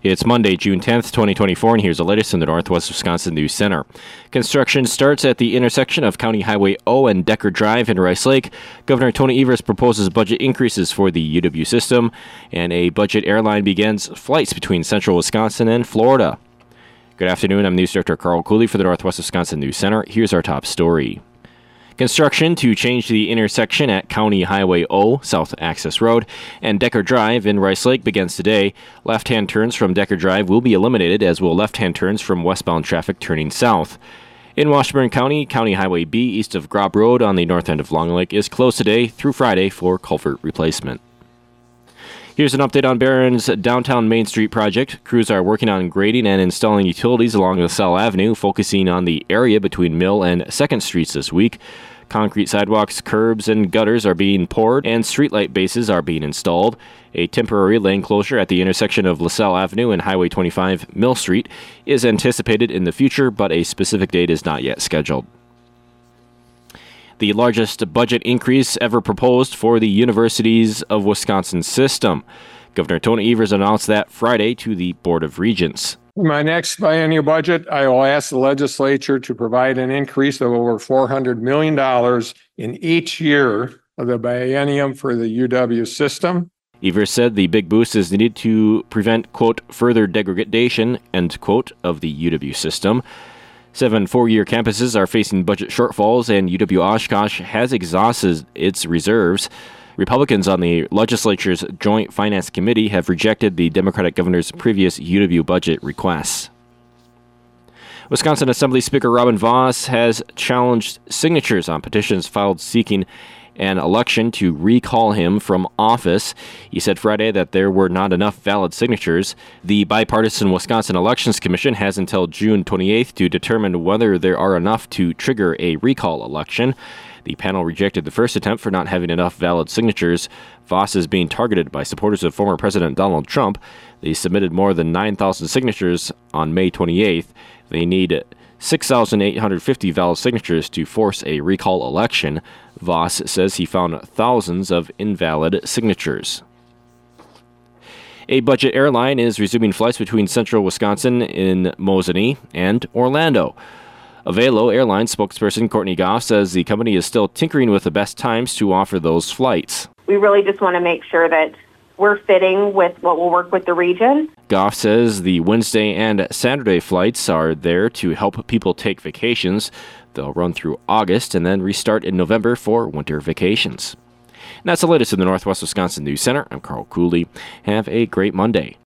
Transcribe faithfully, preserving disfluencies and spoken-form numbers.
It's Monday, June tenth, twenty twenty-four, and here's the latest in the Northwest Wisconsin News Center. Construction starts at the intersection of County Highway O and Decker Drive in Rice Lake. Governor Tony Evers proposes budget increases for the U W system, and a budget airline begins flights between central Wisconsin and Florida. Good afternoon, I'm News Director Carl Cooley for the Northwest Wisconsin News Center. Here's our top story. Construction to change the intersection at County Highway O, South Access Road, and Decker Drive in Rice Lake begins today. Left-hand turns from Decker Drive will be eliminated, as will left-hand turns from westbound traffic turning south. In Washburn County, County Highway B east of Grob Road on the north end of Long Lake is closed today through Friday for culvert replacement. Here's an update on Barron's downtown Main Street project. Crews are working on grading and installing utilities along LaSalle Avenue, focusing on the area between Mill and second Streets this week. Concrete sidewalks, curbs, and gutters are being poured, and streetlight bases are being installed. A temporary lane closure at the intersection of LaSalle Avenue and Highway twenty-five Mill Street is anticipated in the future, but a specific date is not yet scheduled. The largest budget increase ever proposed for the Universities of Wisconsin system. Governor Tony Evers announced that Friday to the Board of Regents. In my next biennial budget, I will ask the legislature to provide an increase of over four hundred million dollars in each year of the biennium for the U W system. Evers said the big boost is needed to prevent, quote, further degradation, end quote, of the U W system. Seven four-year campuses are facing budget shortfalls, and U W-Oshkosh has exhausted its reserves. Republicans on the legislature's Joint Finance Committee have rejected the Democratic governor's previous U W budget requests. Wisconsin Assembly Speaker Robin Vos has challenged signatures on petitions filed seeking an election to recall him from office. He said Friday that there were not enough valid signatures. The bipartisan Wisconsin Elections Commission has until June twenty-eighth to determine whether there are enough to trigger a recall election. The panel rejected the first attempt for not having enough valid signatures. Vos is being targeted by supporters of former President Donald Trump. They submitted more than nine thousand signatures on May twenty-eighth. They need six thousand eight hundred fifty valid signatures to force a recall election. Vos says he found thousands of invalid signatures. A budget airline is resuming flights between central Wisconsin in Mosinee and Orlando. Avelo Airlines spokesperson Courtney Goff says the company is still tinkering with the best times to offer those flights. We really just want to make sure that we're fitting with what will work with the region. Goff says the Wednesday and Saturday flights are there to help people take vacations. They'll run through August and then restart in November for winter vacations. And that's the latest in the Northwest Wisconsin News Center. I'm Carl Cooley. Have a great Monday.